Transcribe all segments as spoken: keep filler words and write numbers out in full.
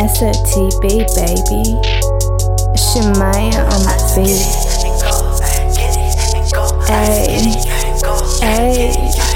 S O T B, baby. Shemaya on the beat. Ayy, ayy.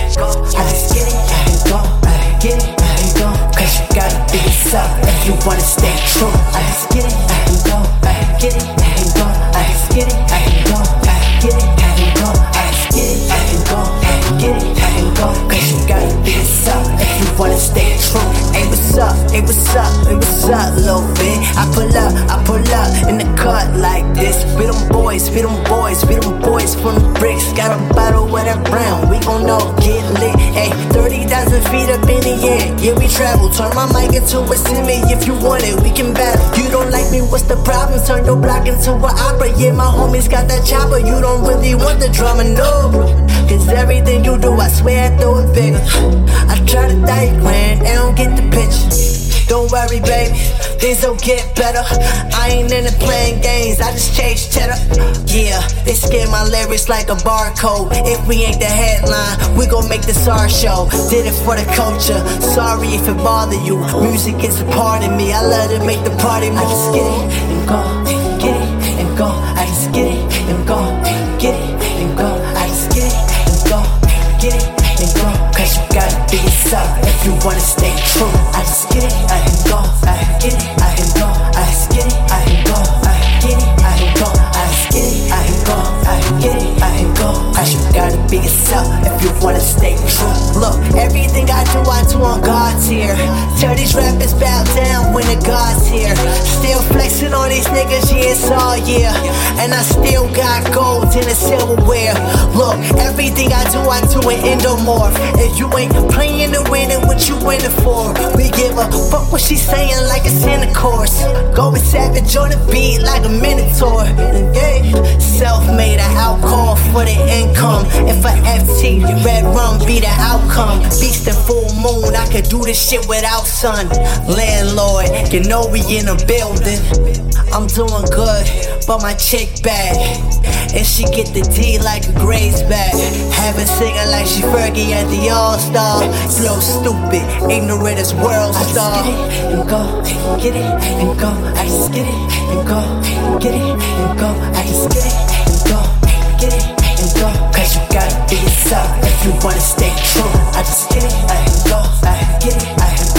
I just get it and go, get it and go. Cause you gotta be yourself if you wanna stay true. I just get it and go, get it and go. I just get it and go, get it and go. I just get it and go, get it and go. Cause you gotta be yourself if you wanna stay true. Hey, what's up? Hey, what's up? Hey, what's up, little bit? I pull up, I pull up in the cut like this. We them boys, we them boys, we them boys from the bricks. Got a bottle with that brown, we gon' know, get lit. Hey, thirty thousand feet up in the air, yeah, we travel. Turn my mic into a semi if you want it, we can battle. You don't like me, what's the problem? Turn your block into an opera. Yeah, my homies got that chopper. You don't really want the drama, no. Cause everything you do, I swear I throw it bigger. I try to diagram, they don't get the picture. Don't worry, baby, things will get better. I ain't into playing games, I just chase cheddar. Yeah, they scan my lyrics like a barcode. If we ain't the headline, we gon' make this our show. Did it for the culture, sorry if it bother you. Music is a part of me, I love to make the party move. I just get it and go, get it and go. I just get it and go, get it and go. I just get it and go, get it and go. Cause you gotta be yourself if you wanna stay true. I just get it, I can go, I get it, I can go. I just get it, I can go, I get it, I can go. I just get it, I can go, I get it, I can go. Cause you gotta be yourself if you wanna stay true. Look, everything I do, I do on God's here. Tell these rappers bow down when the God's here. Still flexing on these niggas, yeah, it's all year. And I still got gold in the silverware. Look, everything I do, I do in endomorph. If you ain't playing to win it, what you winning for? We give a fuck what she saying like it's in the course. Going savage on the beat like a minotaur. Yeah, self-made, an outcall for the income. If a F T, red rum be the outcome. Beast and full moon, I could do this shit without sun. Landlord, you know we in a building. I'm doing good, but my chick bad. And she get the D like a Grace bag. Have her singing like she Fergie at the All-Star. Flow stupid, ignorant as world star. I just get it and go, get it and go. I just get it and go, get it and go. I just get it and go, get it and go. Cause you gotta be yourself if you wanna stay true. I just get it, I can go, I get it, I can